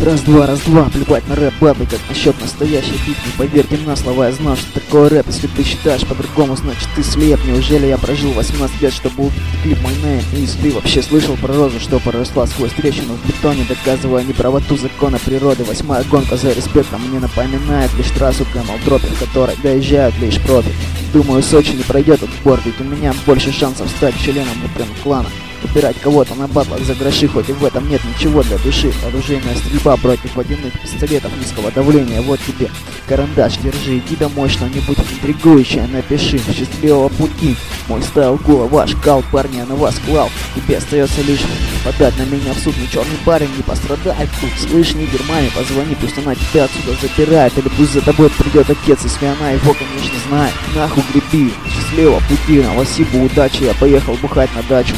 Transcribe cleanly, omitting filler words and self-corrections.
Раз-два, плевать на рэп батлы, как насчет настоящей битвы. Поверьте на слова, я знал, что такое рэп. Если ты считаешь по-другому, значит ты слеп. Неужели я прожил 18 лет, чтобы убить клип My Name? И если ты вообще слышал про розу, что проросла сквозь трещину в бетоне, доказывая неправоту закона природы. 8-я гонка за респектом мне напоминает лишь трассу Camel Drop, в которой доезжают лишь профи. Думаю, Сочи не пройдет отбор, ведь у меня больше шансов стать членом клана. Убирать кого-то на батлах за гроши, хоть и в этом нет ничего для души. Оружейная стрельба против водяных пистолетов низкого давления. Вот тебе карандаш, держи, иди домой, что-нибудь интригующее напиши. Счастливого пути, мой стайл кула, ваш кал, парни, я на вас клал. Тебе остается лишь подать на меня в суд, ни черный парень не пострадает тут. Слышь, нигер, маме позвони, пусть она тебя отсюда забирает. Или пусть за тобой придет отец, если она его, конечно, знает. Нахуй греби, счастливого пути, на Лосибу, удачи, я поехал бухать на дачу.